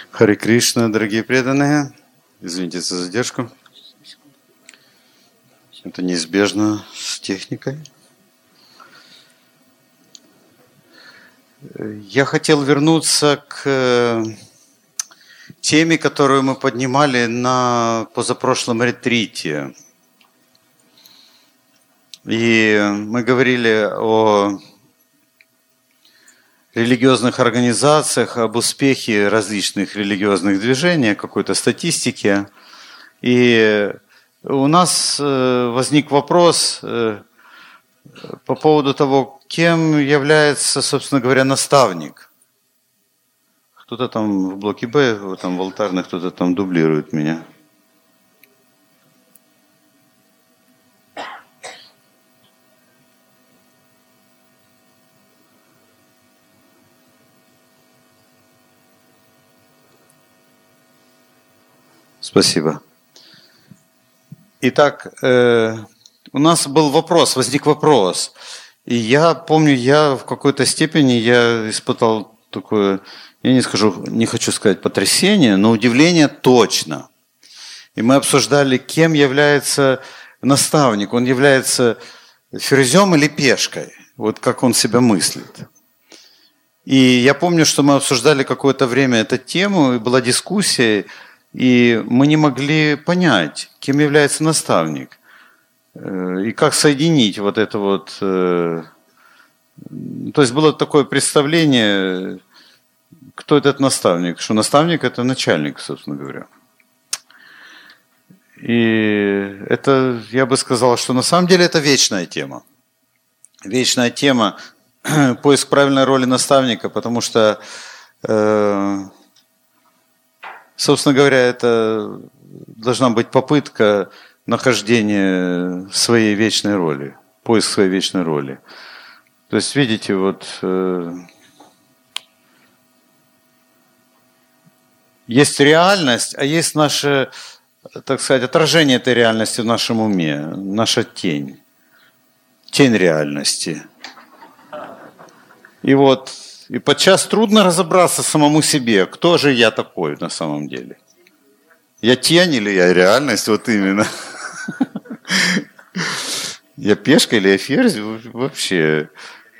Харе Кришна, дорогие преданные. Извините за задержку. Это неизбежно с техникой. Я хотел вернуться к теме, которую мы поднимали на позапрошлом ретрите. И мы говорили о религиозных организациях, об успехе различных религиозных движений, какой-то статистике. И у нас возник вопрос по поводу того, кем является, собственно говоря, наставник. Кто-то там в блоке Б, там в алтарных, кто-то там дублирует меня. Спасибо. Итак, у нас был вопрос, возник вопрос. И я помню, я в какой-то степени испытал такое, не хочу сказать потрясение, но удивление точно. И мы обсуждали, кем является наставник. Он является ферзем или пешкой? Вот как он себя мыслит. И я помню, что мы обсуждали какое-то время эту тему, и была дискуссия, и мы не могли понять, кем является наставник. И как соединить вот это вот... То есть было такое представление, кто этот наставник. Что наставник – это начальник, собственно говоря. И это, я бы сказал, что на самом деле это вечная тема. Вечная тема – поиск правильной роли наставника, потому что... Собственно говоря, это должна быть попытка нахождения своей вечной роли, поиск своей вечной роли. То есть, видите, вот есть реальность, а есть наше, так сказать, отражение этой реальности в нашем уме, наша тень, тень реальности. И подчас трудно разобраться самому себе, кто же я такой на самом деле. Я тень или я реальность, вот именно. Я пешка или я ферзь вообще.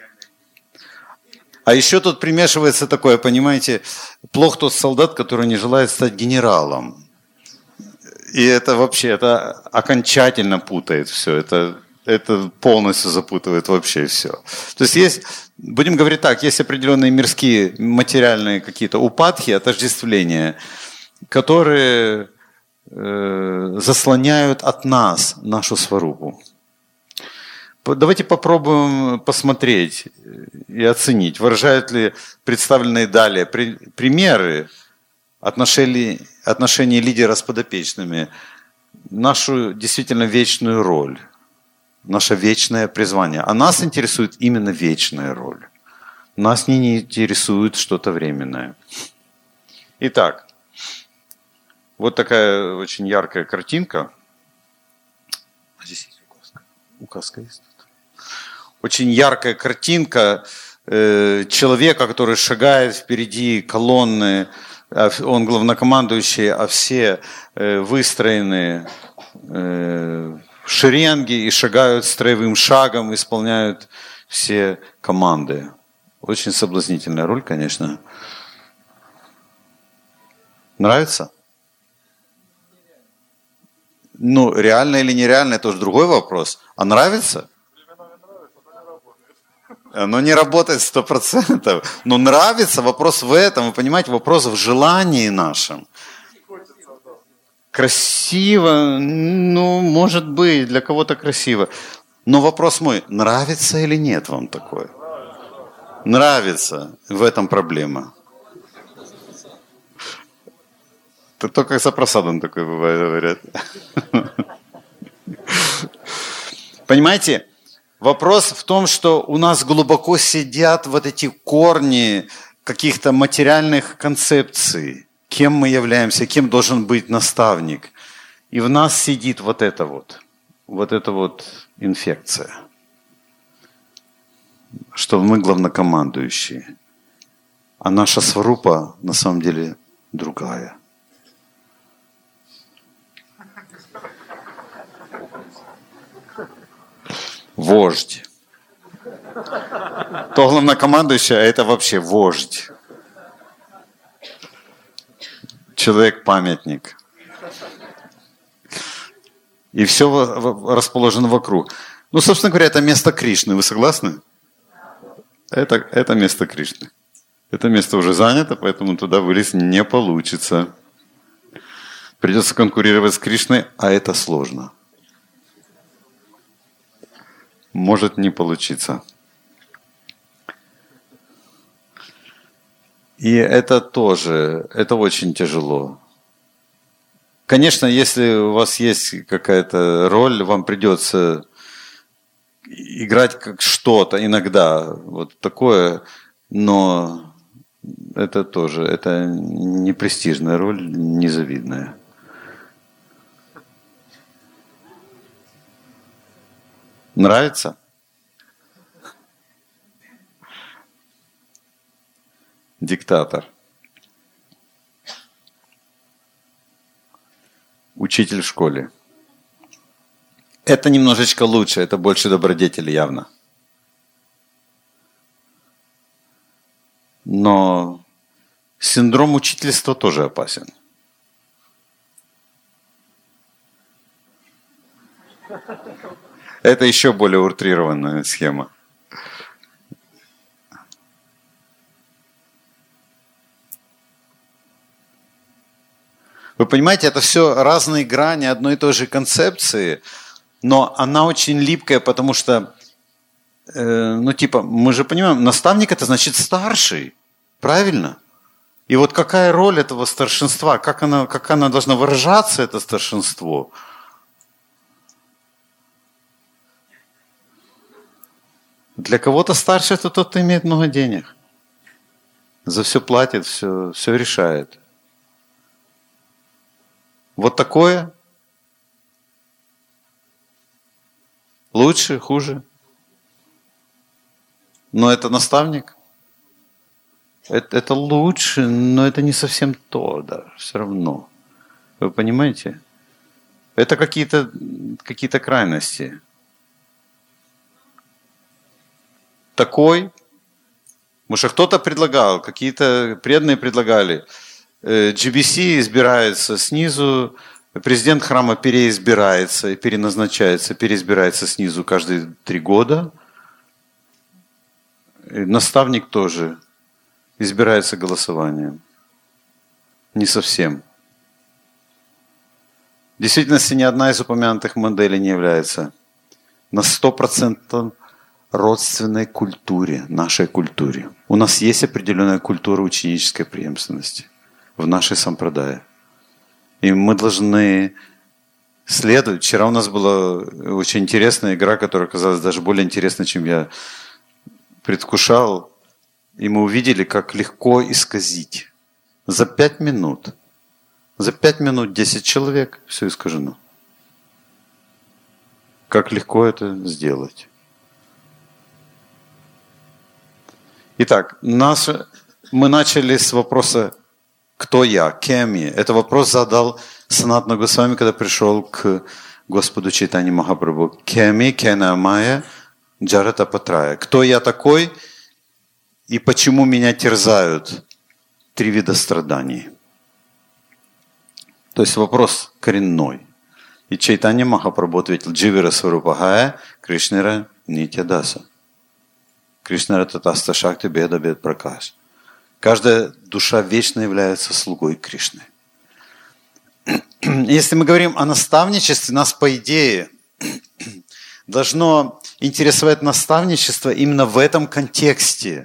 А еще тут примешивается такое, понимаете, плох тот солдат, который не желает стать генералом. И это вообще, это окончательно путает все, это полностью запутывает вообще все. То есть, будем говорить так, есть определенные мирские, материальные какие-то упадки, отождествления, которые заслоняют от нас нашу сварупу. Давайте попробуем посмотреть и оценить, выражают ли представленные далее примеры отношений лидера с подопечными нашу действительно вечную роль. Наше вечное призвание. А нас интересует именно вечная роль. Нас не интересует что-то временное. Итак, вот такая очень яркая картинка. Здесь есть указка. Указка есть тут. Очень яркая картинка человека, который шагает впереди колонны. Он главнокомандующий, а все выстроены шеренги и шагают строевым шагом, исполняют все команды. Очень соблазнительная роль, конечно. Нравится? Ну, реально или нереально, это уже другой вопрос. А нравится? Оно не работает 100%. Но нравится, вопрос в этом. Вы понимаете, вопрос в желании нашем. Красиво, ну, может быть, для кого-то красиво. Но вопрос мой, нравится или нет вам такое? Нравится. В этом проблема. Это только за просадом такое бывает, говорят. Понимаете, вопрос в том, что у нас глубоко сидят вот эти корни каких-то материальных концепций. Кем мы являемся, кем должен быть наставник. И в нас сидит вот эта инфекция. Что мы главнокомандующие. А наша сварупа, на самом деле, другая. Вождь. То главнокомандующий, а это вообще вождь. Человек-памятник. И все расположено вокруг. Ну, собственно говоря, это место Кришны. Вы согласны? Это место Кришны. Это место уже занято, поэтому туда вылезть не получится. Придется конкурировать с Кришной, а это сложно. Может не получиться. И это тоже, это очень тяжело. Конечно, если у вас есть какая-то роль, вам придется играть как что-то иногда, вот такое, но это тоже, это не престижная роль, незавидная. Нравится? Диктатор. Учитель в школе. Это немножечко лучше, это больше добродетели явно. Но синдром учительства тоже опасен. Это еще более утрированная схема. Вы понимаете, это все разные грани одной и той же концепции, но она очень липкая, потому что, мы же понимаем, наставник это значит старший, правильно? И вот какая роль этого старшинства, как она должна выражаться, это старшинство? Для кого-то старший это тот, кто имеет много денег. За все платит, все решает. Вот такое? Лучше, хуже? Но это наставник? Это лучше, но это не совсем то, да, все равно. Вы понимаете? Это какие-то крайности. Такой, потому что кто-то предлагал, какие-то преданные предлагали, GBC избирается снизу, президент храма переизбирается и переизбирается снизу каждые 3 года. И наставник тоже избирается голосованием. Не совсем. В действительности ни одна из упомянутых моделей не является на 100% родственной культуре, нашей культуре. У нас есть определенная культура ученической преемственности в нашей сампрадае. И мы должны следовать. Вчера у нас была очень интересная игра, которая оказалась даже более интересной, чем я предвкушал. И мы увидели, как легко исказить. За 5 минут. За 5 минут 10 человек, все искажено. Как легко это сделать. Итак, мы начали с вопроса «Кто я? Кем я?» Это вопрос задал Санатана Госвами, когда пришел к Господу Чайтанье Махапрабху. «Кеми кена майя джарата патрая?» Кто я такой и почему меня терзают 3 вида страданий? То есть вопрос коренной. И Чайтанья Махапрабху ответил: «Дживира сварупахая Кришнера нитьядаса». Кришнера татаста шакти беда бед пракаш. Каждая душа вечно является слугой Кришны. Если мы говорим о наставничестве, нас, по идее, должно интересовать наставничество именно в этом контексте.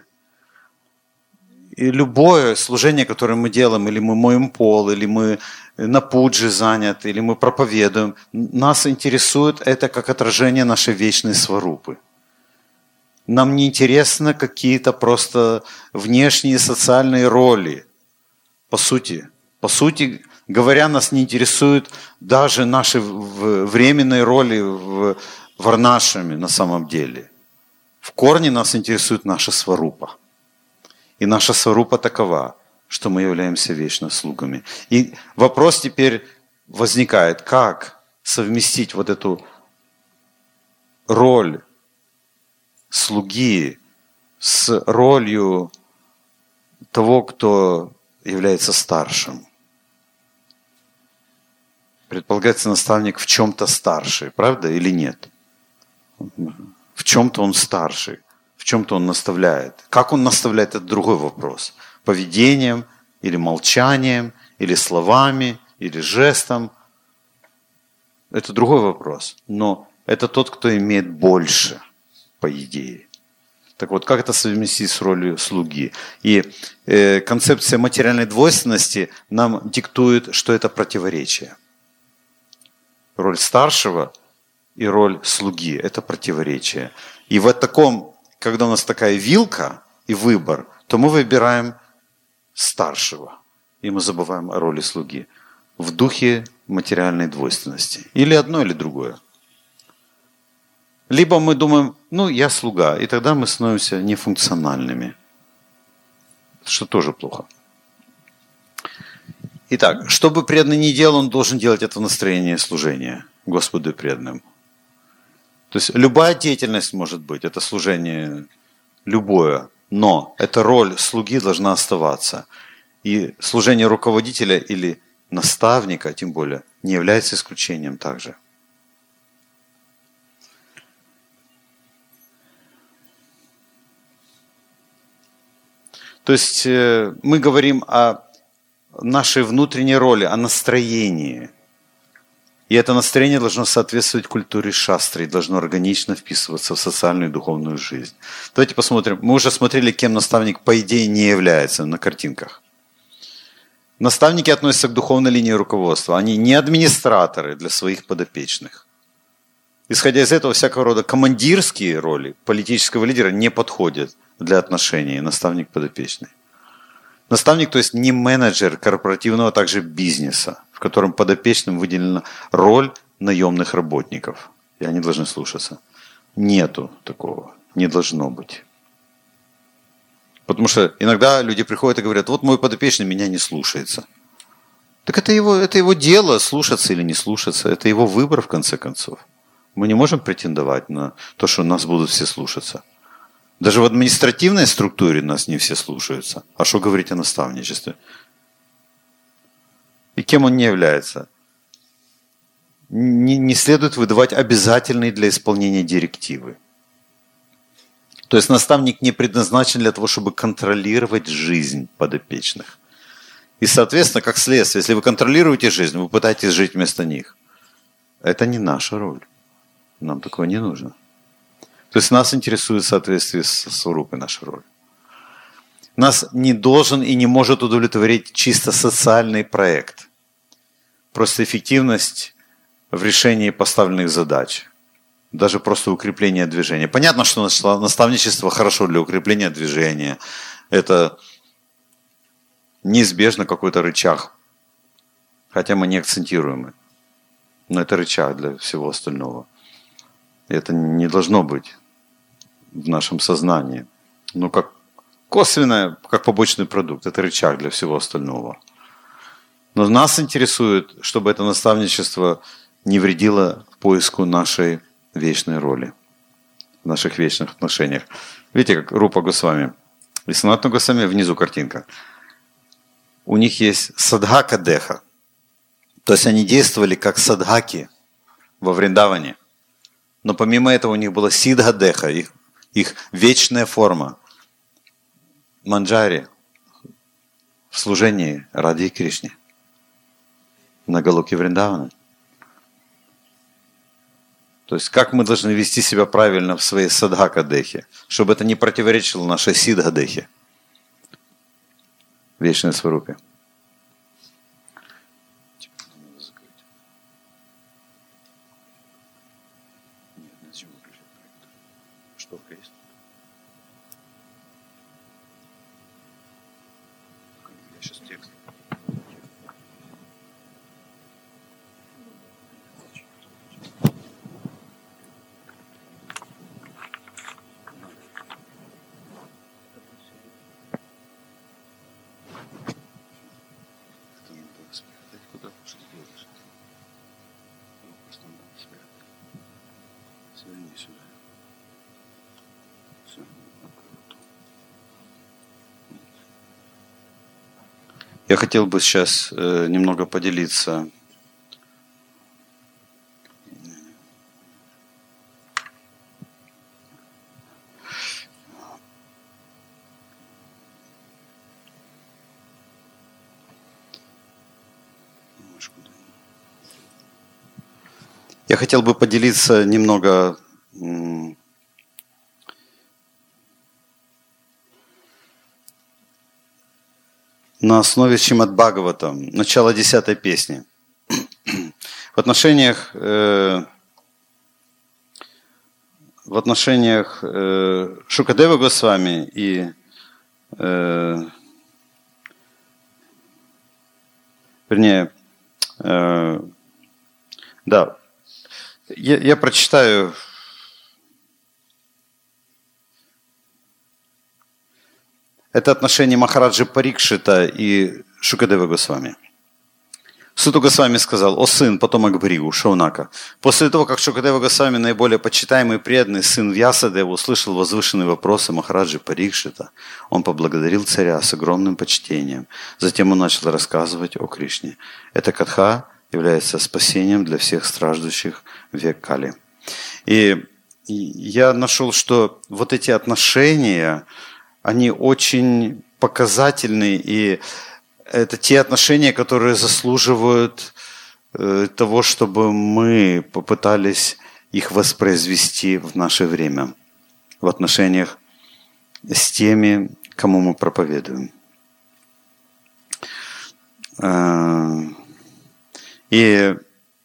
И любое служение, которое мы делаем, или мы моем пол, или мы на пуджи заняты, или мы проповедуем, нас интересует это как отражение нашей вечной сварупы. Нам не интересны какие-то просто внешние социальные роли. По сути говоря, нас не интересуют даже наши временные роли в варнашами на самом деле. В корне нас интересует наша сварупа. И наша сварупа такова, что мы являемся вечно слугами. И вопрос теперь возникает, как совместить вот эту роль слуги с ролью того, кто является старшим. Предполагается, наставник в чем-то старший, правда или нет? В чем-то он старший, в чем-то он наставляет. Как он наставляет, это другой вопрос. Поведением, или молчанием, или словами, или жестом. Это другой вопрос. Но это тот, кто имеет больше, по идее. Так вот, как это совместить с ролью слуги? И концепция материальной двойственности нам диктует, что это противоречие. Роль старшего и роль слуги – это противоречие. И в таком, когда у нас такая вилка и выбор, то мы выбираем старшего, и мы забываем о роли слуги в духе материальной двойственности. Или одно, или другое. Либо мы думаем, я слуга, и тогда мы становимся нефункциональными, что тоже плохо. Итак, что бы преданный ни делал, он должен делать это в настроении служения Господу и преданным. То есть любая деятельность может быть, это служение любое, но эта роль слуги должна оставаться. И служение руководителя или наставника, тем более, не является исключением также. То есть мы говорим о нашей внутренней роли, о настроении. И это настроение должно соответствовать культуре шастры, должно органично вписываться в социальную и духовную жизнь. Давайте посмотрим. Мы уже смотрели, кем наставник, по идее, не является на картинках. Наставники относятся к духовной линии руководства. Они не администраторы для своих подопечных. Исходя из этого, всякого рода командирские роли политического лидера не подходят для отношений наставник-подопечный. Наставник, то есть не менеджер корпоративного, а также бизнеса, в котором подопечным выделена роль наемных работников. И они должны слушаться. Нету такого. Не должно быть. Потому что иногда люди приходят и говорят, вот мой подопечный меня не слушается. Так это его дело, слушаться или не слушаться. Это его выбор, в конце концов. Мы не можем претендовать на то, что нас будут все слушаться. Даже в административной структуре нас не все слушаются. А что говорить о наставничестве? И кем он не является? Не следует выдавать обязательные для исполнения директивы. То есть наставник не предназначен для того, чтобы контролировать жизнь подопечных. И, соответственно, как следствие, если вы контролируете жизнь, вы пытаетесь жить вместо них. Это не наша роль. Нам такого не нужно. То есть нас интересует в соответствии с Сварупой наша роль. Нас не должен и не может удовлетворить чисто социальный проект. Просто эффективность в решении поставленных задач. Даже просто укрепление движения. Понятно, что наставничество хорошо для укрепления движения. Это неизбежно какой-то рычаг. Хотя мы не акцентируем. Но это рычаг для всего остального. Это не должно быть в нашем сознании. Но как косвенное, как побочный продукт. Это рычаг для всего остального. Но нас интересует, чтобы это наставничество не вредило поиску нашей вечной роли, в наших вечных отношениях. Видите, как Рупа Госвами и Санатана Госвами, внизу картинка. У них есть садхака деха. То есть они действовали как садхаки во Вриндаване. Но помимо этого у них была сидха деха, их вечная форма. Манджари в служении Раде Кришне на Галоке Вриндавана. То есть, как мы должны вести себя правильно в своей садхака-дехе, чтобы это не противоречило нашей сидха-дехе, вечной сварупе. Я хотел бы сейчас немного поделиться немного на основе Шримад Бхагаватам, начало 10 песни. В отношениях Шукадева Госвами и я прочитаю это отношение Махараджи Парикшита и Шукадева Госвами. Сута Госвами сказал: «О сын, потомок Бригу, Шаунака, после того, как Шукадева Госвами, наиболее почитаемый и преданный сын Вьясадева, услышал возвышенные вопросы Махараджи Парикшита, он поблагодарил царя с огромным почтением. Затем он начал рассказывать о Кришне. Эта катха является спасением для всех страждущих в век Кали». И я нашел, что вот эти отношения, они очень показательны, и это те отношения, которые заслуживают того, чтобы мы попытались их воспроизвести в наше время, в отношениях с теми, кому мы проповедуем. И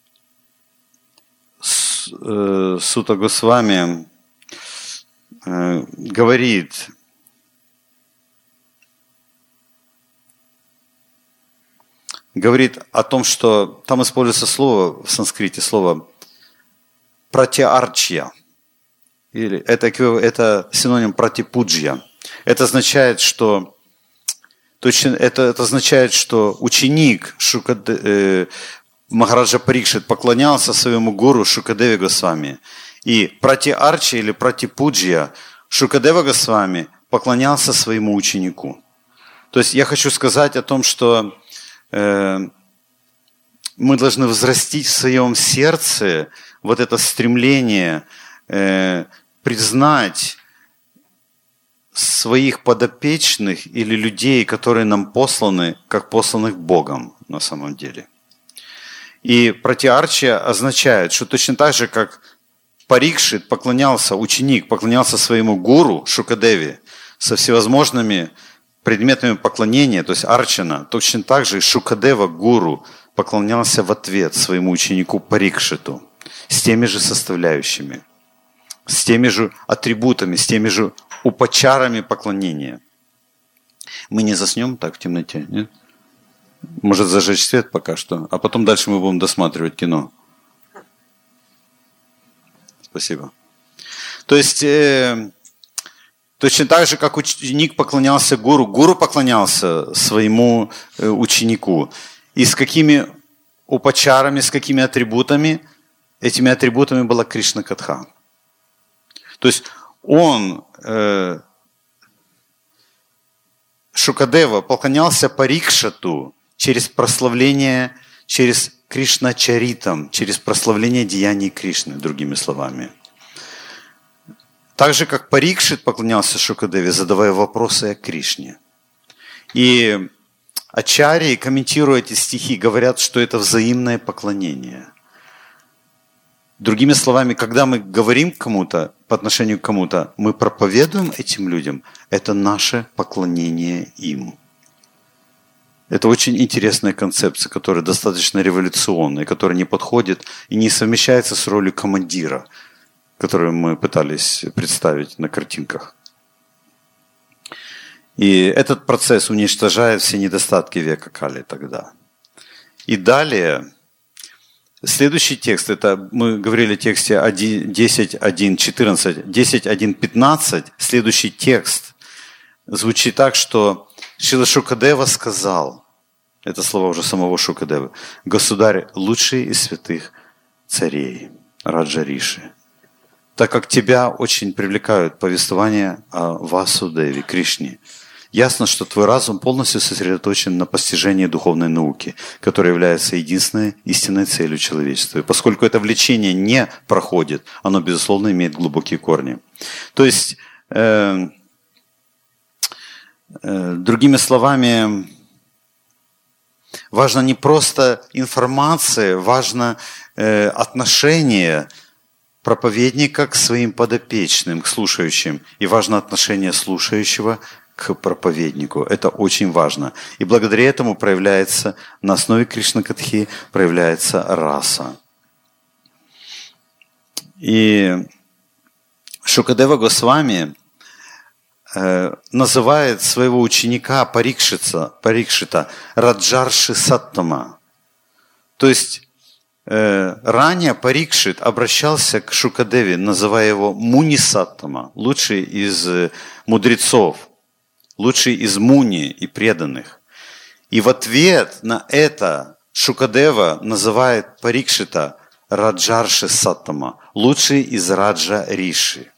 Сута Госвами говорит: о том, что там используется слово в санскрите, слово пратиарчья. Или это синоним пратипуджья. Это означает, что ученик Махараджа Парикшит поклонялся своему гуру Шукадеве Госвами. И пратиарчья или пратипуджья Шукадева Госвами поклонялся своему ученику. То есть я хочу сказать о том, что мы должны взрастить в своем сердце вот это стремление признать своих подопечных или людей, которые нам посланы, как посланных Богом на самом деле. И пратиарчия означает, что точно так же, как Парикшит ученик поклонялся своему гуру Шукадеве со всевозможными предметами поклонения, то есть арчана, точно так же и Шукадева гуру поклонялся в ответ своему ученику Парикшиту с теми же составляющими, с теми же атрибутами, с теми же упачарами поклонения. Мы не заснем так в темноте, нет? Может зажечь свет пока что, а потом дальше мы будем досматривать кино. Спасибо. То есть точно так же, как ученик поклонялся гуру, гуру поклонялся своему ученику. И с какими упачарами, с какими атрибутами? Этими атрибутами была Кришна Катха. То есть он, Шукадева, поклонялся Парикшиту через прославление, через Кришначаритам, через прославление деяний Кришны, другими словами. Так же, как Парикшит поклонялся Шукадеве, задавая вопросы о Кришне. И ачарьи, комментируя эти стихи, говорят, что это взаимное поклонение. Другими словами, когда мы говорим кому-то, по отношению к кому-то, мы проповедуем этим людям, это наше поклонение им. Это очень интересная концепция, которая достаточно революционная, которая не подходит и не совмещается с ролью командира, которую мы пытались представить на картинках. И этот процесс уничтожает все недостатки века Кали тогда. И далее, следующий текст, это мы говорили о тексте 10.1.14, 10.1.15, следующий текст звучит так, что Шрила Шукадева сказал, это слова уже самого Шукадевы: «Государь, лучший из святых царей, Раджа Риши, так как тебя очень привлекают повествования о Васудеве, Кришне, Ясно, что твой разум полностью сосредоточен на постижении духовной науки, которая является единственной истинной целью человечества. И поскольку это влечение не проходит, оно, безусловно, имеет глубокие корни. То есть, другими словами, важно не просто информация, важно отношение проповедника к своим подопечным, к слушающим. И важно отношение слушающего к проповеднику. Это очень важно. И благодаря этому проявляется, на основе Кришна-катхи, проявляется раса. И Шукадева Госвами называет своего ученика Парикшита Раджарши Саттама. То есть ранее Парикшит обращался к Шукадеве, называя его Муни Саттама, лучший из мудрецов, лучший из муни и преданных. И в ответ на это Шукадева называет Парикшита Раджарши Саттама, лучший из Раджа Риши.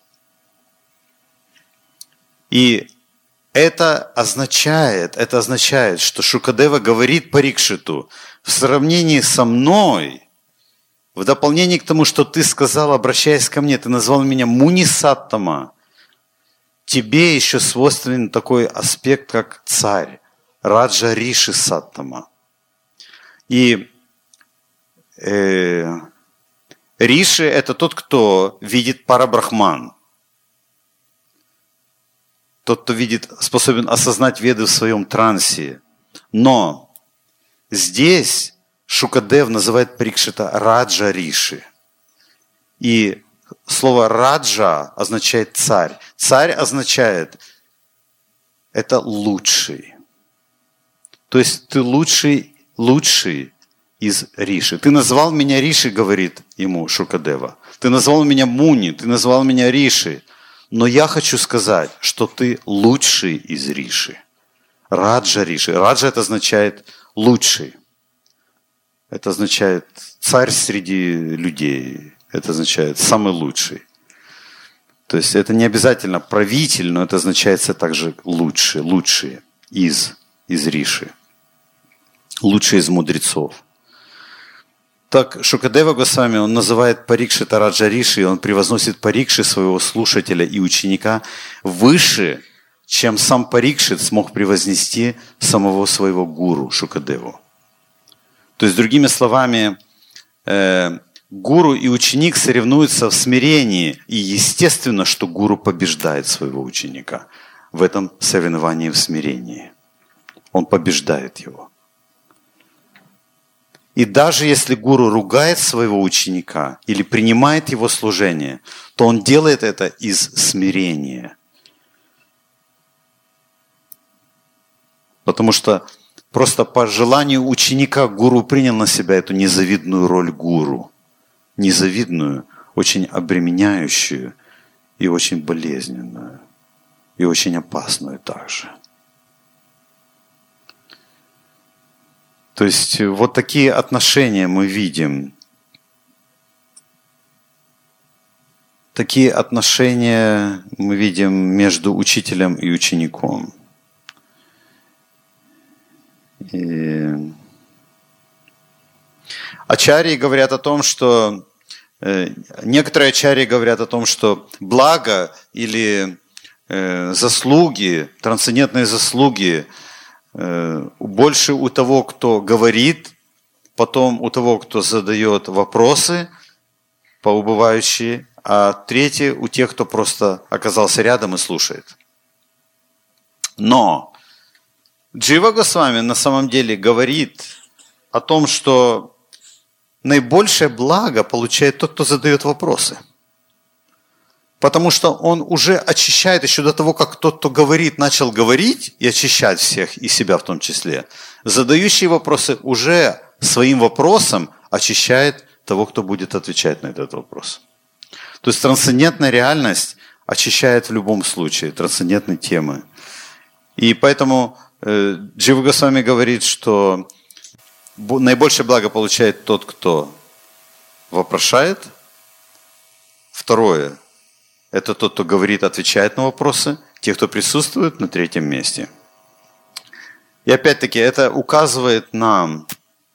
И это означает, что Шукадева говорит Парикшиту: в сравнении со мной, в дополнение к тому, что ты сказал, обращаясь ко мне, ты назвал меня Муни Саттама, тебе еще свойственен такой аспект, как царь, Раджа Риши Саттама. И Риши – это тот, кто видит парабрахман. Тот, кто способен осознать веды в своем трансе. Но здесь Шукадев называет Парикшита Раджа Риши. И слово Раджа означает царь. Царь означает это лучший. То есть ты лучший из Риши. Ты назвал меня Риши, говорит ему Шукадева. Ты назвал меня Муни, ты назвал меня Риши. Но я хочу сказать, что ты лучший из Риши. Раджа Риши. Раджа это означает лучший. Это означает царь среди людей. Это означает самый лучший. То есть это не обязательно правитель, но это означает также лучшие из Риши. Лучшие из мудрецов. Так Шукадева Госвами, он называет Парикшита Раджа Риши, и он превозносит Парикши, своего слушателя и ученика, выше, чем сам Парикшит смог превознести самого своего гуру Шукадеву. То есть, другими словами, гуру и ученик соревнуются в смирении, и естественно, что гуру побеждает своего ученика в этом соревновании в смирении. Он побеждает его. И даже если гуру ругает своего ученика или принимает его служение, то он делает это из смирения. Потому что просто по желанию ученика гуру принял на себя эту незавидную роль гуру. Незавидную, очень обременяющую и очень болезненную, и очень опасную также. То есть вот такие отношения мы видим. Такие отношения мы видим между учителем и учеником. И ачарьи говорят о том, что некоторые ачарьи говорят о том, что благо или заслуги, трансцендентные заслуги больше у того, кто говорит, потом у того, кто задает вопросы поубывающие, а третье у тех, кто просто оказался рядом и слушает. Но Джива Госвами на самом деле говорит о том, что наибольшее благо получает тот, кто задает вопросы. Потому что он уже очищает еще до того, как тот, кто говорит, начал говорить и очищать всех, и себя в том числе. Задающий вопросы уже своим вопросом очищает того, кто будет отвечать на этот вопрос. То есть трансцендентная реальность очищает в любом случае трансцендентные темы. И поэтому Джива Госвами говорит, что наибольшее благо получает тот, кто вопрошает. Второе – это тот, кто говорит, отвечает на вопросы. Те, кто присутствует на третьем месте. И опять-таки это указывает нам,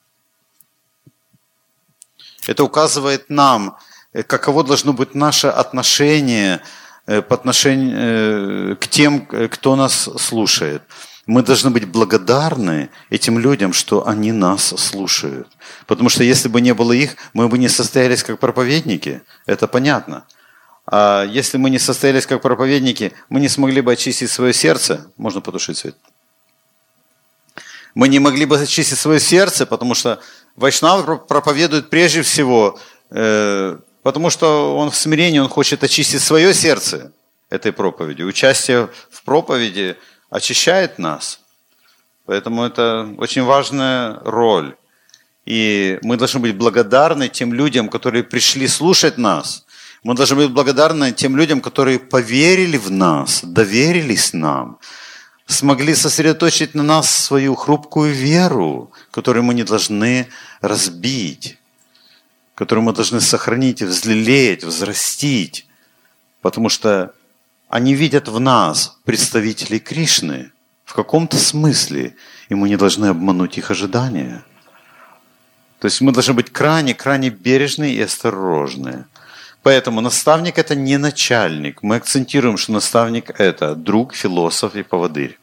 каково должно быть наше отношение по отношению к тем, кто нас слушает. Мы должны быть благодарны этим людям, что они нас слушают. Потому что если бы не было их, мы бы не состоялись как проповедники. Это понятно. А если мы не состоялись как проповедники, мы не смогли бы очистить свое сердце. Можно потушить свет. Мы не могли бы очистить свое сердце, потому что Вайшнава проповедует прежде всего, потому что он в смирении, он хочет очистить свое сердце этой проповедью. Участие в проповеди очищает нас. Поэтому это очень важная роль. И мы должны быть благодарны тем людям, которые пришли слушать нас. Мы должны быть благодарны тем людям, которые поверили в нас, доверились нам, смогли сосредоточить на нас свою хрупкую веру, которую мы не должны разбить, которую мы должны сохранить, взлелеять, взрастить, потому что они видят в нас представителей Кришны в каком-то смысле, и мы не должны обмануть их ожидания. То есть мы должны быть крайне бережны и осторожны. Поэтому наставник – это не начальник. Мы акцентируем, что наставник – это друг, философ и поводырь.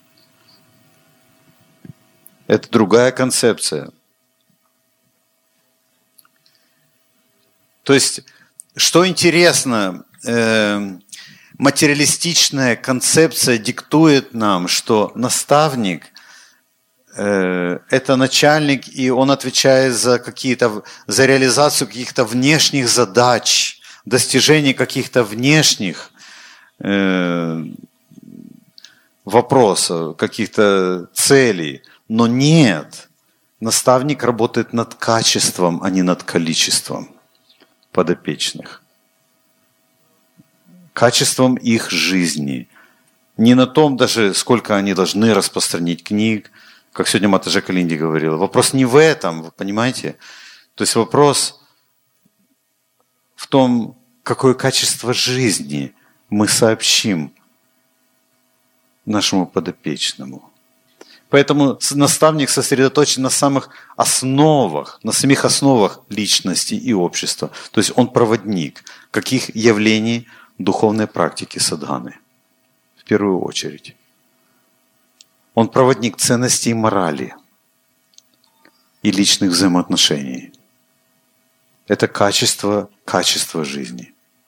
Это другая концепция. То есть, что интересно, материалистичная концепция диктует нам, что наставник – это начальник, и он отвечает за реализацию каких-то внешних задач, достижение каких-то внешних вопросов, каких-то целей. Но нет, наставник работает над качеством, а не над количеством подопечных. Качеством их жизни. Не на том даже, сколько они должны распространить книг, как сегодня Матаджи Калинди говорила. Вопрос не в этом, вы понимаете? То есть вопрос в том, какое качество жизни мы сообщим нашему подопечному. Поэтому наставник сосредоточен на самих основах личности и общества. То есть он проводник каких явлений духовной практики садханы, в первую очередь. Он проводник ценностей и морали и личных взаимоотношений. Это качество жизни.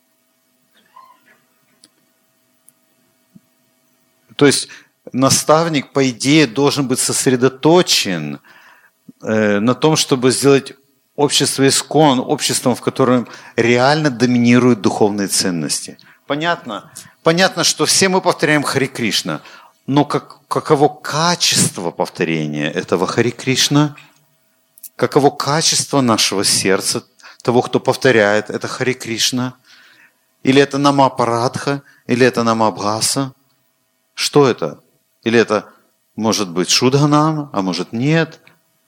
То есть наставник, по идее, должен быть сосредоточен на том, чтобы сделать общество искон обществом, в котором реально доминируют духовные ценности. Понятно, что все мы повторяем Хари Кришна, но каково качество повторения этого Хари Кришна? Каково качество нашего сердца, того, кто повторяет это Хари Кришна? Или это Намапарадха, или это Намабхаса? Что это? Или это может быть Шудханам, а может нет?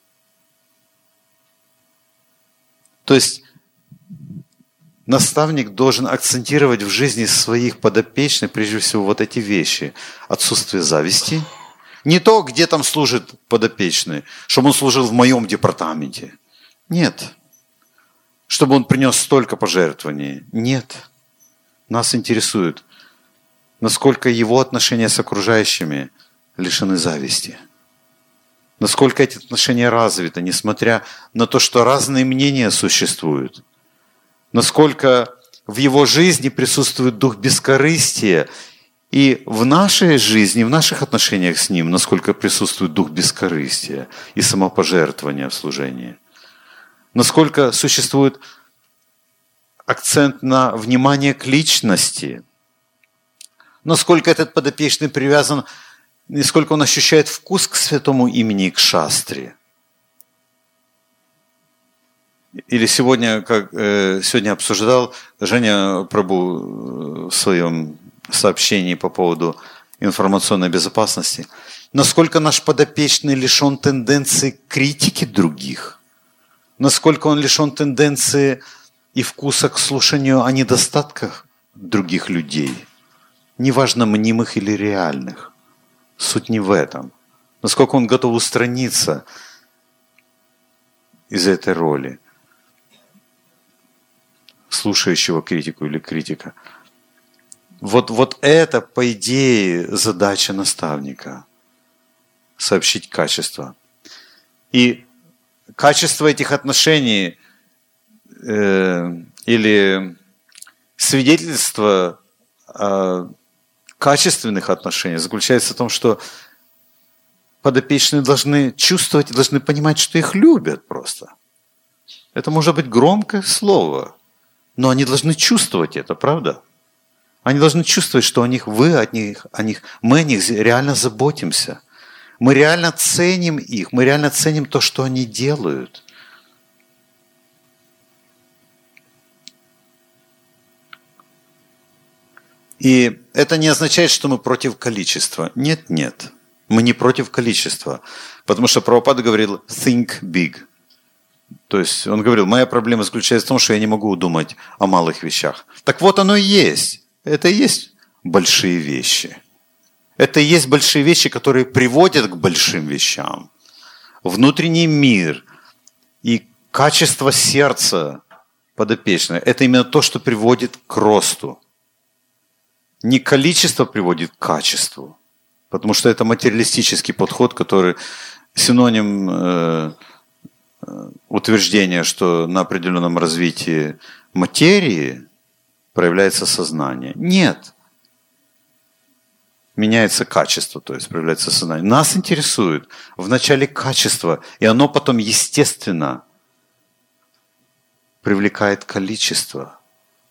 То есть наставник должен акцентировать в жизни своих подопечных прежде всего вот эти вещи. Отсутствие зависти. Не то, где там служит подопечный, чтобы он служил в моем департаменте. Нет. Чтобы он принес столько пожертвований. Нет. Нас интересует, насколько его отношения с окружающими лишены зависти. Насколько эти отношения развиты, несмотря на то, что разные мнения существуют. Насколько в его жизни присутствует дух бескорыстия. И в нашей жизни, в наших отношениях с ним, насколько присутствует дух бескорыстия и самопожертвования в служении. Насколько существует акцент на внимание к личности. Насколько этот подопечный привязан, насколько он ощущает вкус к святому имени и к шастре. Или сегодня, как сегодня обсуждал Женя Прабу в своем сообщении по поводу информационной безопасности, насколько наш подопечный лишен тенденции к критике других, насколько он лишен тенденции и вкуса к слушанию о недостатках других людей, неважно, мнимых или реальных. Суть не в этом. насколько он готов устраниться из этой роли слушающего критику или критика. Вот это, по идее, задача наставника – сообщить качество. И качество этих отношений или свидетельство о качественных отношениях заключается в том, что подопечные должны чувствовать и должны понимать, что их любят просто. Это может быть громкое слово, но они должны чувствовать это, правда? Они должны чувствовать, что мы о них реально заботимся. Мы реально ценим их, мы реально ценим то, что они делают. И это не означает, что мы против количества. Нет. Мы не против количества. Потому что Прабхупада говорил «think big». То есть он говорил, моя проблема заключается в том, что я не могу думать о малых вещах. Так вот оно и есть. Это и есть большие вещи. Это и есть большие вещи, которые приводят к большим вещам. Внутренний мир и качество сердца подопечного – это именно то, что приводит к росту. Не количество приводит к качеству, потому что это материалистический подход, который синоним утверждения, что на определенном развитии материи проявляется сознание. Нет. Меняется качество, то есть проявляется сознание. Нас интересует вначале качество, и оно потом естественно привлекает количество.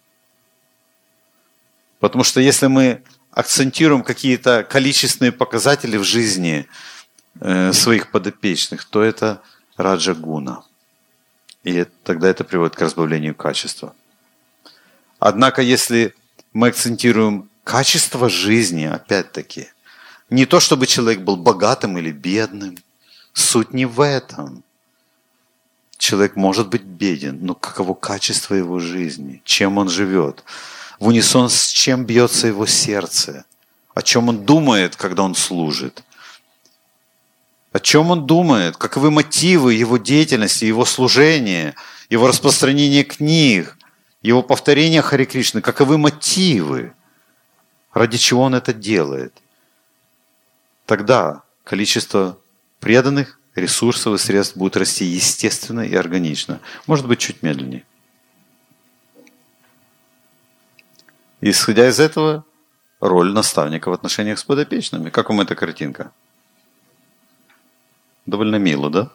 Потому что если мы акцентируем какие-то количественные показатели в жизни своих подопечных, то это раджа-гуна. И тогда это приводит к разбавлению качества. Однако, если мы акцентируем качество жизни, опять-таки, не то, чтобы человек был богатым или бедным, суть не в этом. Человек может быть беден, но каково качество его жизни, чем он живет, в унисон с чем бьется его сердце, о чем он думает, когда он служит, о чем он думает, каковы мотивы его деятельности, его служения, его распространения книг, его повторения Харе Кришны, каковы мотивы, ради чего он это делает. Тогда количество преданных, ресурсов и средств будет расти естественно и органично. Может быть, чуть медленнее. Исходя из этого, роль наставника в отношениях с подопечными. Как вам эта картинка? Довольно мило, да?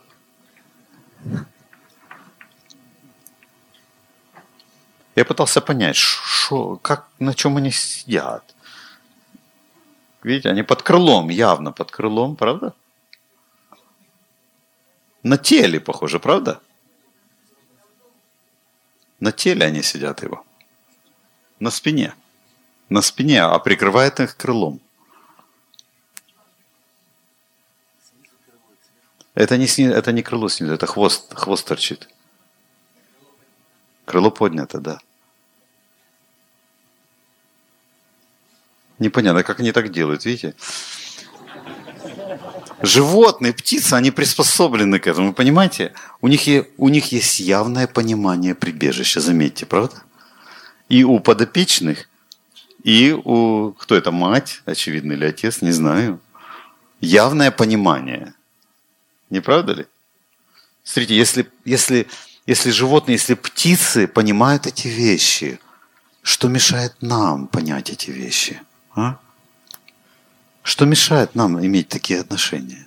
Я пытался понять, на чем они сидят. Видите, они под крылом, явно под крылом, правда? На теле, похоже, правда? На теле они сидят его. На спине. На спине, а прикрывает их крылом. Это не крыло снизу, это хвост торчит. Крыло поднято, да. Непонятно, как они так делают, видите? Животные, птицы, они приспособлены к этому, понимаете? У них есть явное понимание прибежища, заметьте, правда? И у подопечных, и у... Кто это, мать, очевидно, или отец, не знаю. Явное понимание. Не правда ли? Смотрите, если животные, если птицы понимают эти вещи, что мешает нам понять эти вещи? А? Что мешает нам иметь такие отношения?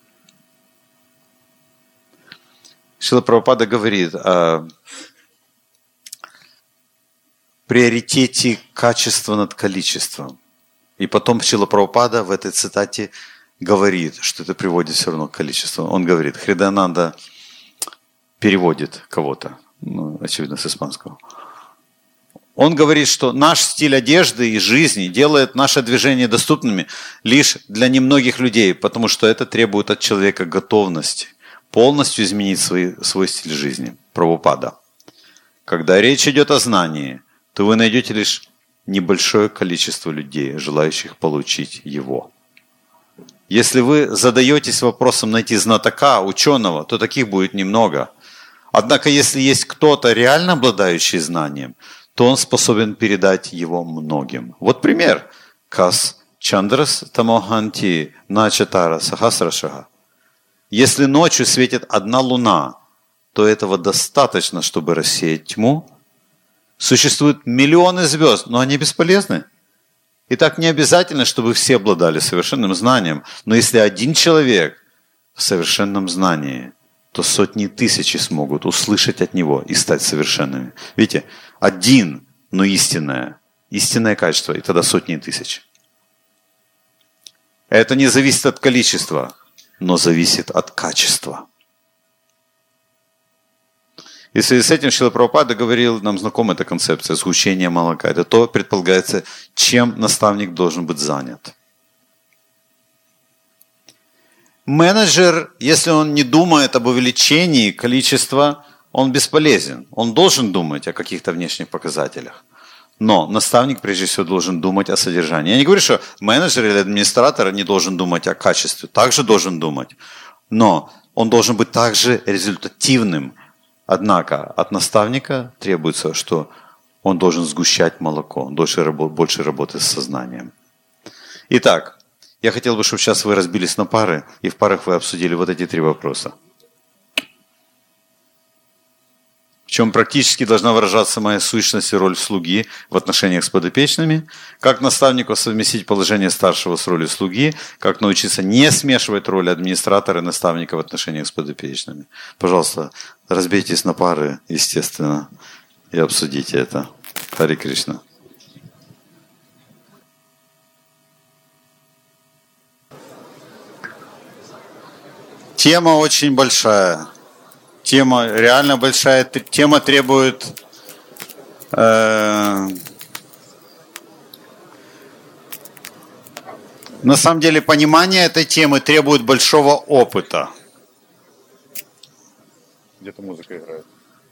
Шрила Прабхупада говорит о приоритете качества над количеством. И потом Шрила Прабхупада в этой цитате говорит, что это приводит все равно к количеству. Он говорит, Хридаянанда переводит кого-то, очевидно, с испанского. Он говорит, что наш стиль одежды и жизни делает наше движение доступными лишь для немногих людей, потому что это требует от человека готовности полностью изменить свой стиль жизни. Прабхупада. Когда речь идет о знании, то вы найдете лишь небольшое количество людей, желающих получить его. Если вы задаетесь вопросом найти знатока, ученого, то таких будет немного. Однако, если есть кто-то реально обладающий знанием, то он способен передать его многим. Вот пример. Кас Чандрас Тамоханти Начатара Сахасрашага. Если ночью светит одна луна, то этого достаточно, чтобы рассеять тьму. Существуют миллионы звезд, но они бесполезны. И так не обязательно, чтобы все обладали совершенным знанием. Но если один человек в совершенном знании, то сотни тысяч смогут услышать от него и стать совершенными. Видите, один, но истинное качество, и тогда сотни тысяч. Это не зависит от количества, но зависит от качества. И в связи с этим Шрила Прабхупада говорил, нам знакома эта концепция сгущения молока. Это то, предполагается, чем наставник должен быть занят. Менеджер, если он не думает об увеличении количества, он бесполезен. Он должен думать о каких-то внешних показателях. Но наставник, прежде всего, должен думать о содержании. Я не говорю, что менеджер или администратор не должен думать о качестве. Также должен думать. Но он должен быть также результативным. Однако от наставника требуется, что он должен сгущать молоко, он больше работать с сознанием. Итак, я хотел бы, чтобы сейчас вы разбились на пары, и в парах вы обсудили вот эти 3 вопроса. В чем практически должна выражаться моя сущность и роль слуги в отношениях с подопечными, как наставнику совместить положение старшего с ролью слуги, как научиться не смешивать роли администратора и наставника в отношениях с подопечными. Пожалуйста, разбейтесь на пары, естественно, и обсудите это. Хари Кришна. Тема очень большая. Тема реально большая. Тема требует на самом деле понимание этой темы требует большого опыта. Где-то музыка играет.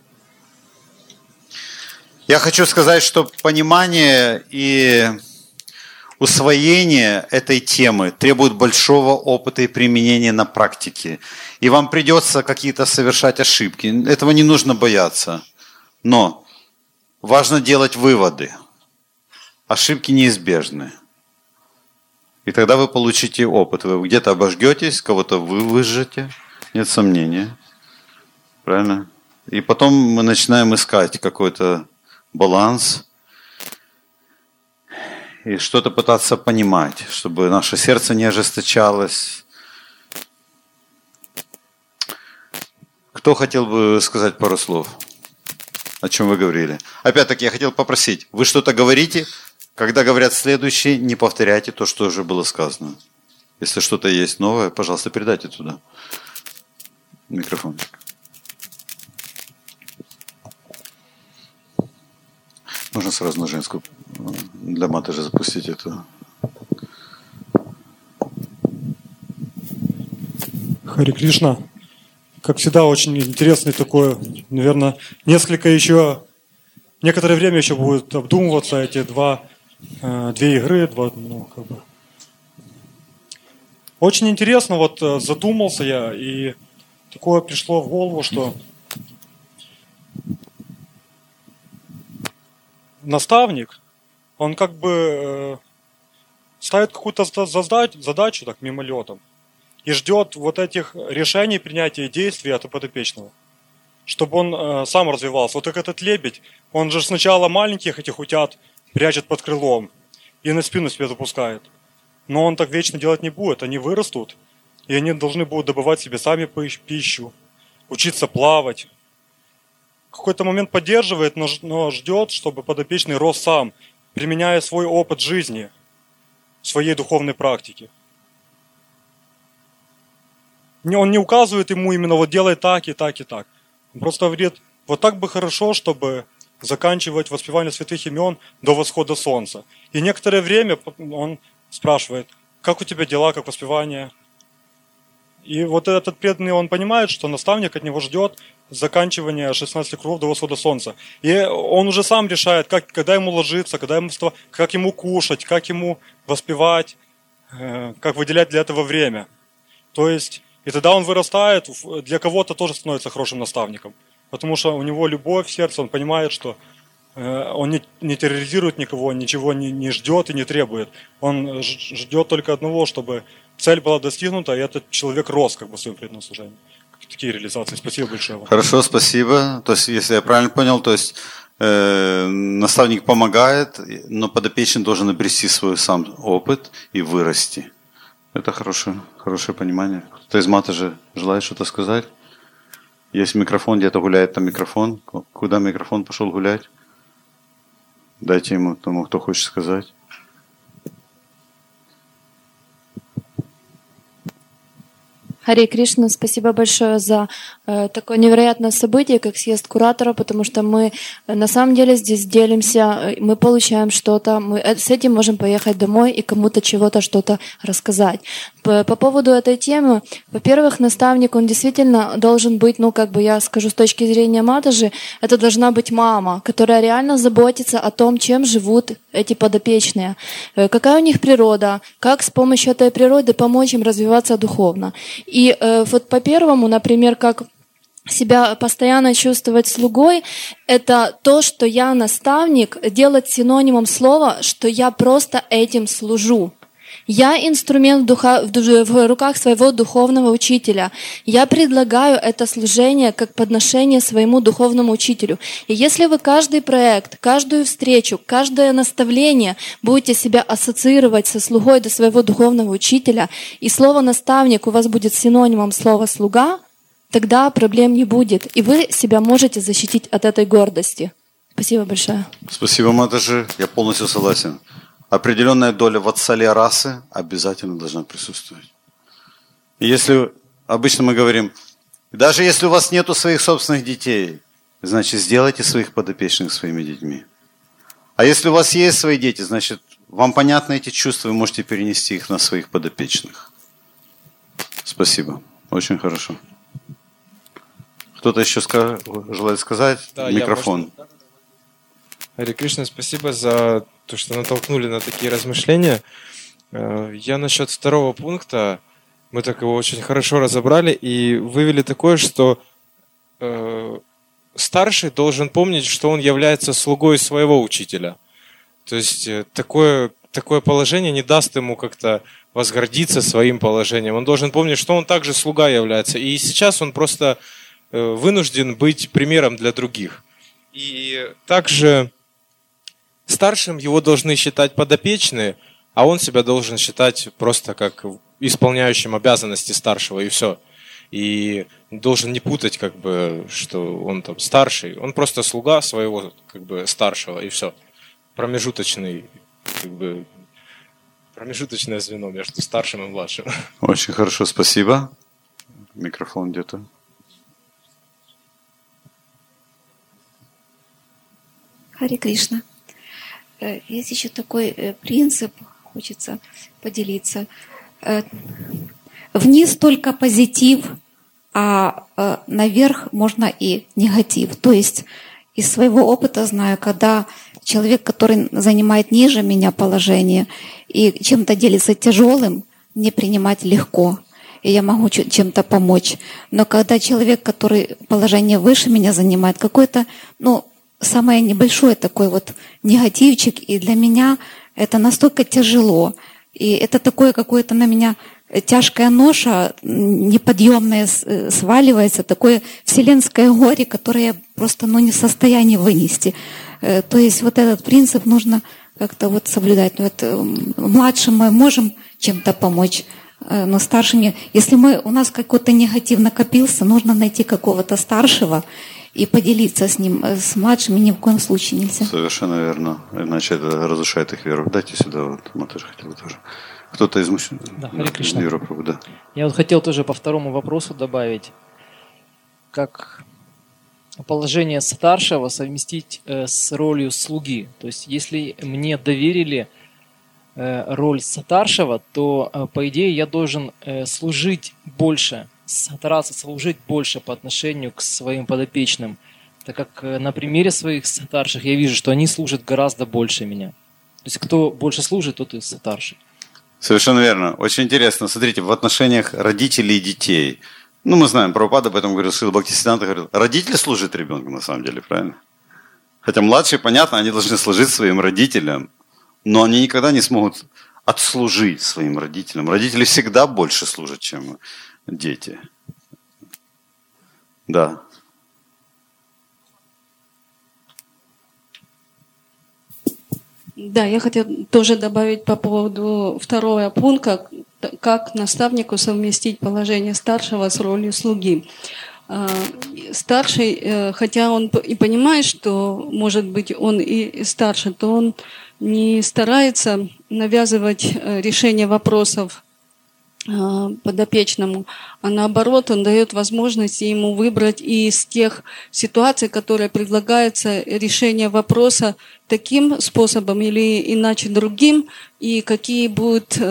Я хочу сказать, что понимание и усвоение этой темы требует большого опыта и применения на практике. И вам придется какие-то совершать ошибки. Этого не нужно бояться. Но важно делать выводы. Ошибки неизбежны. И тогда вы получите опыт. Вы где-то обожгетесь, кого-то вы выжжете. Нет сомнения. Правильно? И потом мы начинаем искать какой-то баланс и что-то пытаться понимать, чтобы наше сердце не ожесточалось. Кто хотел бы сказать пару слов? О чем вы говорили? Опять-таки, я хотел попросить, вы что-то говорите, когда говорят следующее, не повторяйте то, что уже было сказано. Если что-то есть новое, пожалуйста, передайте туда. Микрофон. Можно сразу на женскую, для маты же запустить это. Хари Кришна. Как всегда, очень интересный такой, наверное, некоторое время еще будет обдумываться эти две игры, Очень интересно, вот задумался я, и такое пришло в голову, что наставник, он как бы ставит какую-то задачу так мимолетом и ждет вот этих решений, принятия действий от подопечного, чтобы он сам развивался. Вот как этот лебедь, он же сначала маленьких этих утят прячет под крылом и на спину себе запускает. Но он так вечно делать не будет. Они вырастут, и они должны будут добывать себе сами пищу, учиться плавать. В какой-то момент поддерживает, но ждет, чтобы подопечный рос сам, применяя свой опыт жизни в своей духовной практике. Он не указывает ему именно вот делай так и так и так. Он просто говорит, вот так бы хорошо, чтобы заканчивать воспевание святых имен до восхода солнца. И некоторое время он спрашивает, как у тебя дела, как воспевание? И вот этот преданный, он понимает, что наставник от него ждет заканчивания 16 кругов до восхода солнца. И он уже сам решает, когда ему ложиться, когда ему вставать, как ему кушать, как ему воспевать, как выделять для этого время. То есть, и тогда он вырастает, для кого-то тоже становится хорошим наставником. Потому что у него любовь в сердце, он понимает, что он не терроризирует никого, ничего не ждет и не требует. Он ждет только одного, чтобы цель была достигнута, и этот человек рос как бы в своем преданном служении. Такие реализации. Спасибо большое вам. Хорошо, спасибо. То есть, если я правильно понял, то есть наставник помогает, но подопечный должен обрести свой сам опыт и вырасти. Это хорошее понимание. Кто-то из мата же желает что-то сказать? Есть микрофон, где-то гуляет там микрофон. Куда микрофон пошел гулять? Дайте ему тому, кто хочет сказать. Харе Кришна, спасибо большое за такое невероятное событие, как съезд куратора, потому что мы на самом деле здесь делимся, мы получаем что-то, мы с этим можем поехать домой и кому-то чего-то, что-то рассказать. По поводу этой темы, во-первых, наставник, он действительно должен быть, я скажу с точки зрения Матаджи, это должна быть мама, которая реально заботится о том, чем живут эти подопечные, какая у них природа, как с помощью этой природы помочь им развиваться духовно. И вот по первому, например, как себя постоянно чувствовать слугой, это то, что я наставник, делать синонимом слова, что я просто этим служу. Я инструмент в руках своего духовного учителя. Я предлагаю это служение как подношение своему духовному учителю. И если вы каждый проект, каждую встречу, каждое наставление будете себя ассоциировать со слугой до своего духовного учителя, и слово «наставник» у вас будет синонимом слова «слуга», тогда проблем не будет, и вы себя можете защитить от этой гордости. Спасибо большое. Спасибо, Матаджи. Я полностью согласен. Определенная доля ватсалия расы обязательно должна присутствовать. И если обычно мы говорим, даже если у вас нету своих собственных детей, значит, сделайте своих подопечных своими детьми. А если у вас есть свои дети, значит, вам понятны эти чувства, вы можете перенести их на своих подопечных. Спасибо. Очень хорошо. Кто-то еще желает сказать? Да, микрофон. Харе Кришна, спасибо за то, что натолкнули на такие размышления. Я насчет второго пункта, мы так его очень хорошо разобрали и вывели такое, что старший должен помнить, что он является слугой своего учителя. То есть такое положение не даст ему как-то возгордиться своим положением. Он должен помнить, что он также слуга является. И сейчас он просто вынужден быть примером для других. И также старшим его должны считать подопечные, а он себя должен считать просто как исполняющим обязанности старшего, и все. И должен не путать, что он там старший. Он просто слуга своего старшего, и все. Промежуточное звено между старшим и младшим. Очень хорошо, спасибо. Микрофон где-то. Харе Кришна. Есть еще такой принцип, хочется поделиться. Вниз только позитив, а наверх можно и негатив. То есть из своего опыта знаю, когда человек, который занимает ниже меня положение и чем-то делится тяжелым, мне принимать легко, и я могу чем-то помочь. Но когда человек, который положение выше меня занимает, какой-то, самое небольшое такой вот негативчик, и для меня это настолько тяжело. И это такое какое-то на меня тяжкая ноша, неподъемная сваливается, такое вселенское горе, которое я просто не в состоянии вынести. То есть вот этот принцип нужно как-то вот соблюдать. Младшим мы можем чем-то помочь, но старшим, если у нас какой-то негатив накопился, нужно найти какого-то старшего и поделиться с ним. С младшими ни в коем случае нельзя. Совершенно верно. Иначе это разрушает их веру. Дайте сюда, мы тоже хотели тоже. Кто-то из мужчин? Да, Харе Кришна. Да. Я хотел тоже по второму вопросу добавить, как положение старшего совместить с ролью слуги. То есть, если мне доверили роль старшего, то, по идее, я должен служить больше, стараться служить больше по отношению к своим подопечным, так как на примере своих старших я вижу, что они служат гораздо больше меня. То есть, кто больше служит, тот и старший. Совершенно верно. Очень интересно. Смотрите, в отношениях родителей и детей. Ну, мы знаем, Прабхупада об этом говорил, Шрила Бхактисиданта говорил. Родители служат ребенку, на самом деле, правильно? Хотя младшие, понятно, они должны служить своим родителям, но они никогда не смогут отслужить своим родителям. Родители всегда больше служат, чем дети. Да. Да, я хотела тоже добавить по поводу второго пункта, как наставнику совместить положение старшего с ролью слуги. Старший, хотя он и понимает, что, может быть, он и старше, то он не старается навязывать решение вопросов подопечному, а наоборот, он дает возможность ему выбрать из тех ситуаций, которые предлагаются, решение вопроса таким способом или иначе другим, и какие будут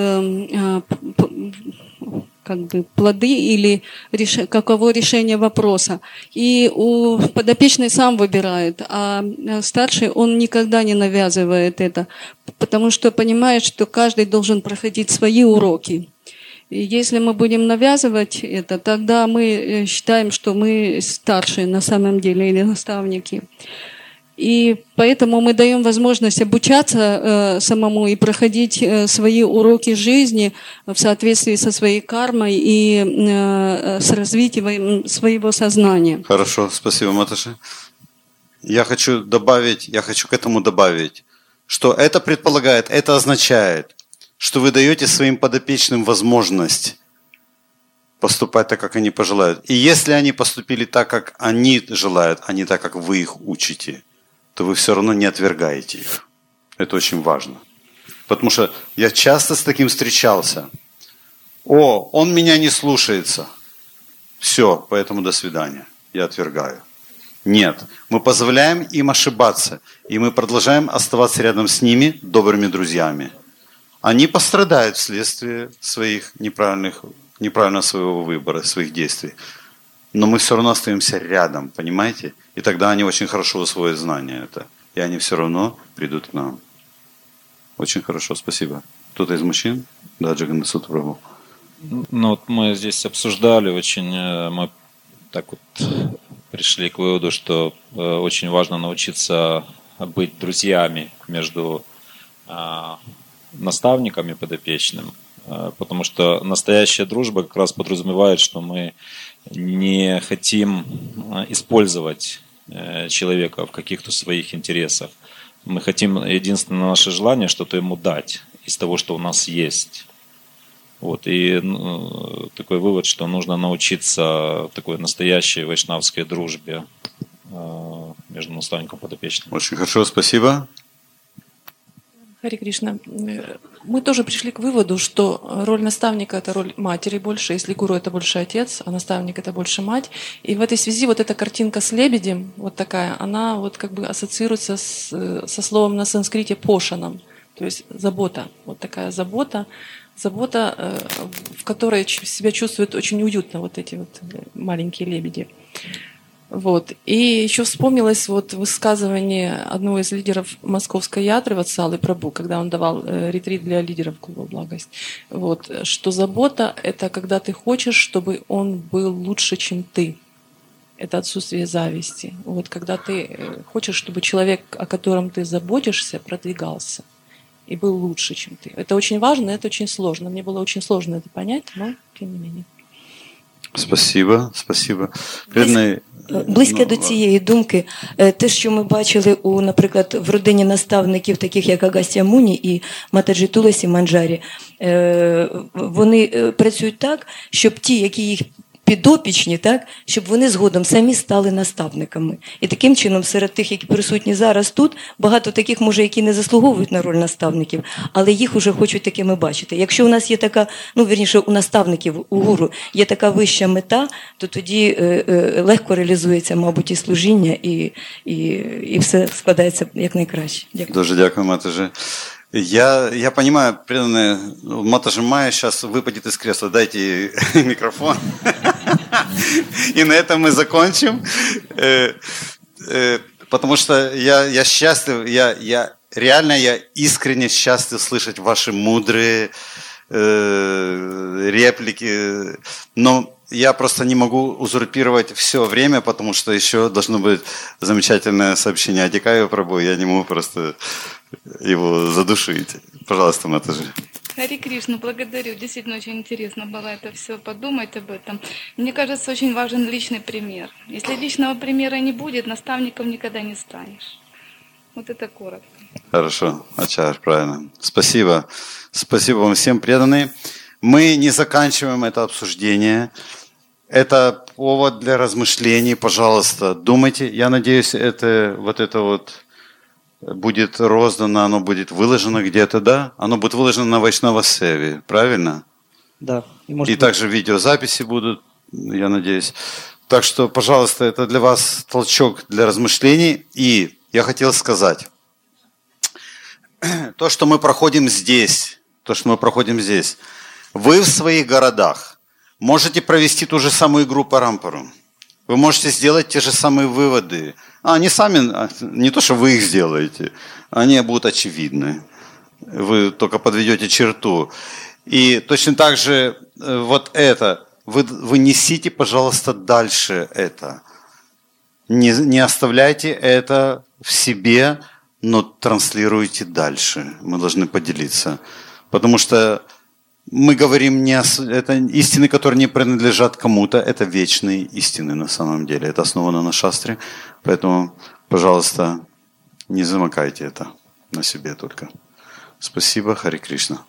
плоды или каково решение вопроса. И подопечный сам выбирает, а старший, он никогда не навязывает это, потому что понимает, что каждый должен проходить свои уроки. И если мы будем навязывать это, тогда мы считаем, что мы старшие на самом деле или наставники. И поэтому мы даем возможность обучаться самому и проходить свои уроки жизни в соответствии со своей кармой и с развитием своего сознания. Хорошо, спасибо, Маташа. Я хочу к этому добавить, что это предполагает, это означает, что вы даете своим подопечным возможность поступать так, как они пожелают. И если они поступили так, как они желают, а не так, как вы их учите, то вы все равно не отвергаете их. Это очень важно. Потому что я часто с таким встречался. Он меня не слушается. Все, поэтому до свидания. Я отвергаю. Нет, мы позволяем им ошибаться, и мы продолжаем оставаться рядом с ними добрыми друзьями. Они пострадают вследствие своих неправильного своего выбора, своих действий. Но мы все равно остаемся рядом, понимаете? И тогда они очень хорошо усвоят знания это. И они все равно придут к нам. Очень хорошо, спасибо. Кто-то из мужчин? Да, Джаганнасута Прабху. Ну вот мы здесь обсуждали мы так вот пришли к выводу, что очень важно научиться быть друзьями между наставником и подопечным, потому что настоящая дружба как раз подразумевает, что мы не хотим использовать человека в каких-то своих интересах. Мы хотим, единственное наше желание, что-то ему дать из того, что у нас есть. Вот. И такой вывод, что нужно научиться такой настоящей вайшнавской дружбе между наставником и подопечным. Очень хорошо, спасибо. Хари Кришна, мы тоже пришли к выводу, что роль наставника – это роль матери больше, если гуру – это больше отец, а наставник – это больше мать. И в этой связи вот эта картинка с лебедем, вот такая, она вот как бы ассоциируется со словом на санскрите «пошанам», то есть забота. Вот такая забота, в которой себя чувствуют очень уютно вот эти вот маленькие лебеди. Вот. И еще вспомнилось вот высказывание одного из лидеров московской ятры, Ватсалы Прабху, когда он давал ретрит для лидеров клуба «Благость», вот, что забота – это когда ты хочешь, чтобы он был лучше, чем ты. Это отсутствие зависти. Вот, когда ты хочешь, чтобы человек, о котором ты заботишься, продвигался и был лучше, чем ты. Это очень важно, это очень сложно. Мне было очень сложно это понять, но тем не менее. Спасибо. Близьке до цієї думки, те, що ми бачили наприклад, в родині наставників, таких як Агастя Муні і Матаджі Туласі Манджарі, вони працюють так, щоб ті, які їх підопічні, так, щоб вони згодом самі стали наставниками. І таким чином, серед тих, які присутні зараз тут, багато таких, може, які не заслуговують на роль наставників, але їх уже хочуть такими бачити. Якщо у нас є така, вірніше, у наставників, у гуру, є така вища мета, то тоді легко реалізується, мабуть, і служіння, і все складається якнайкраще. Дякую. Дуже дякую, Матаджи. Я понимаю, преданные, Матаджи Майя сейчас выпадет из кресла. Дайте микрофон. И на этом мы закончим. Потому что я счастлив, я искренне счастлив слышать ваши мудрые реплики. Но я просто не могу узурпировать все время, потому что еще должно быть замечательное сообщение о Дикаеве Прабху. Я не могу просто его задушить. Пожалуйста, Матаджи. Хари Кришна, благодарю. Действительно очень интересно было это все подумать об этом. Мне кажется, очень важен личный пример. Если личного примера не будет, наставником никогда не станешь. Вот это коротко. Хорошо, Ачар, правильно. Спасибо. Спасибо вам всем, преданные. Мы не заканчиваем это обсуждение. Это повод для размышлений. Пожалуйста, думайте. Я надеюсь, это будет роздано, оно будет выложено где-то, да? Оно будет выложено на Вайшнава Севе, правильно? Да. И также видеозаписи будут, я надеюсь. Так что, пожалуйста, это для вас толчок для размышлений. И я хотел сказать, то, что мы проходим здесь, вы в своих городах можете провести ту же самую игру Парампару. Вы можете сделать те же самые выводы. Они сами, не то, что вы их сделаете, они будут очевидны. Вы только подведете черту. И точно так же вот это, вы несите, пожалуйста, дальше это. Не оставляйте это в себе, но транслируйте дальше. Мы должны поделиться. Потому что мы говорим это истины, которые не принадлежат кому-то, это вечные истины на самом деле. Это основано на шастре. Поэтому, пожалуйста, не замыкайте это на себе только. Спасибо, Хари Кришна.